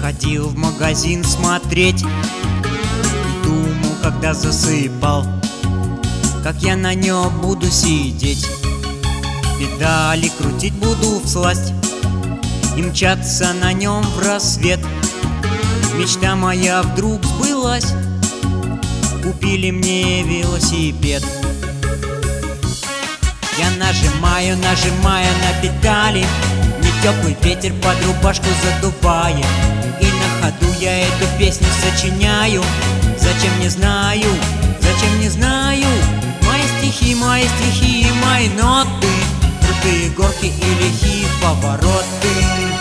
Ходил в магазин смотреть и думал, когда засыпал, как я на нем буду сидеть. Педали крутить буду всласть и мчаться на нем в рассвет. Мечта моя вдруг сбылась, купили мне велосипед. Я нажимаю на педали, мне теплый ветер под рубашку задувает, и на ходу я эту песню сочиняю. Зачем не знаю, мои стихи, мои ноты, крутые горки и лихие повороты.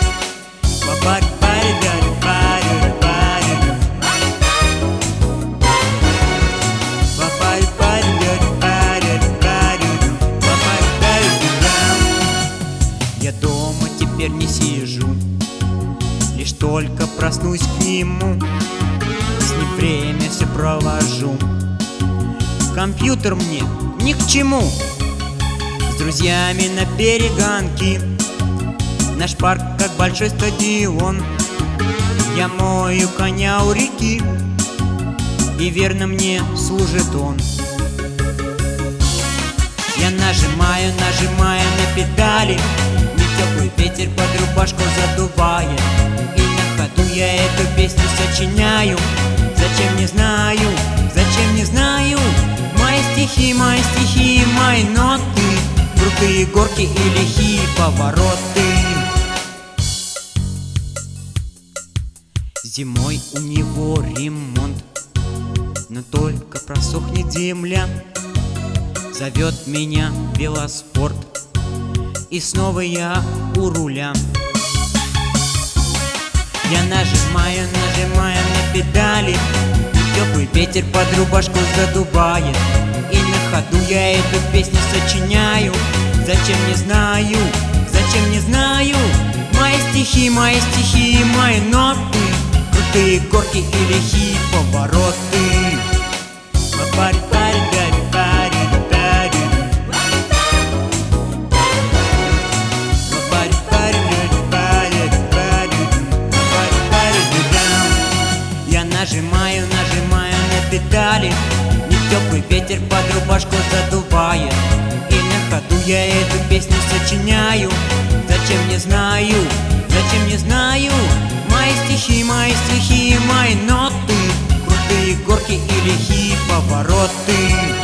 Я дома теперь не сижу, лишь только проснусь к нему, с ним время все провожу. Компьютер мне ни к чему. С друзьями на перегонки, наш парк как большой стадион. Я мою коня у реки, и верно мне служит он. Я нажимаю на педали, мне теплый ветер под рубашку задувает, и на ходу я эту песню сочиняю. Зачем не знаю, мои стихи, мои ноты, крутые горки и лихие повороты. Зимой у него ремонт, но только просохнет земля, зовет меня велоспорт, и снова я у руля. Я нажимаю на педали, теплый ветер под рубашку задувает, и на ходу я эту песню сочиняю. Зачем не знаю, мои стихи, мои ноты, крутые горки и лихие повороты. Я нажимаю на педали, мне теплый ветер под рубашку задувает, и на ходу я эту песню сочиняю. Зачем не знаю, мои стихи, мои ноты, крутые горки и лихие повороты.